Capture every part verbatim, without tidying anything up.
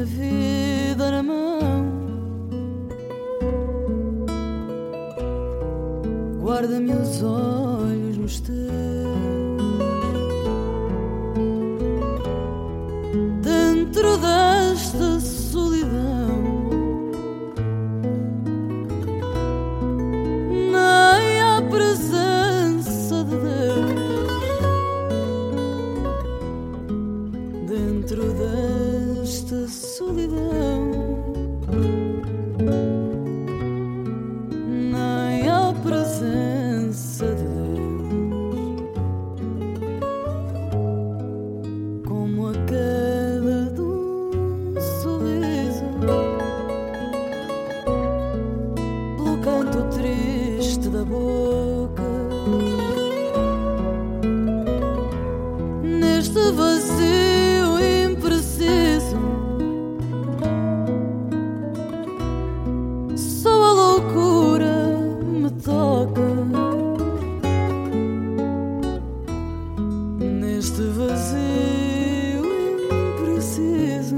minha vida na mão. Guarda meus olhos nos teus. Dentro desta solidão, nem a presença de Deus. Dentro desta solidão, nem a presença de Deus. Como a queda de um sorriso, pelo canto triste da boca, neste vazio impreciso, só a loucura me toca. Neste vazio impreciso,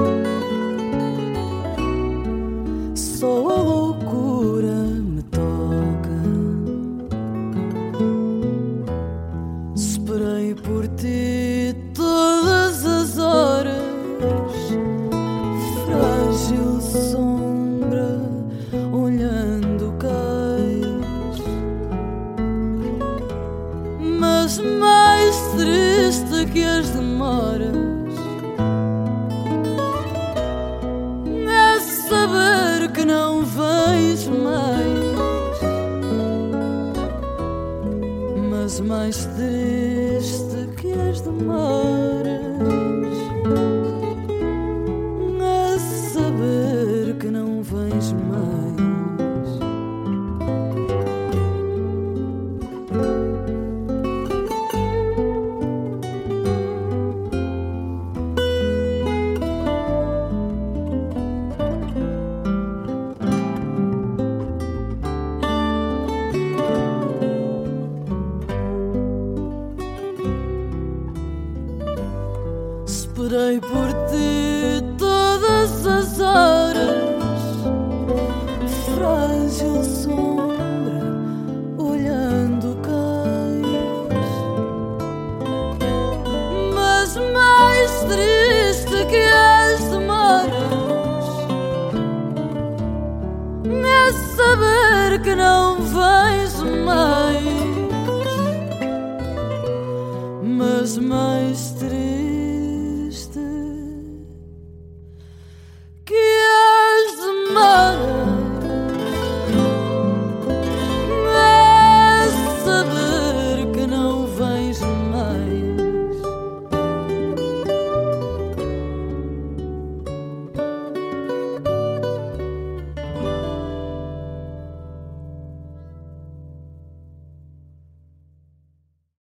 só a loucura me toca. Esperei por ti todas as horas, frágil sombra olhando cais. Mas mais triste que as demoras é saber que não vens mais. Mas mais triste que as demoras é saber que não vens mais. Esperei por ti todas as horas, frágil sombra olhando cais. Mas mais triste que as demoras é saber que não vens mais. Mas mais triste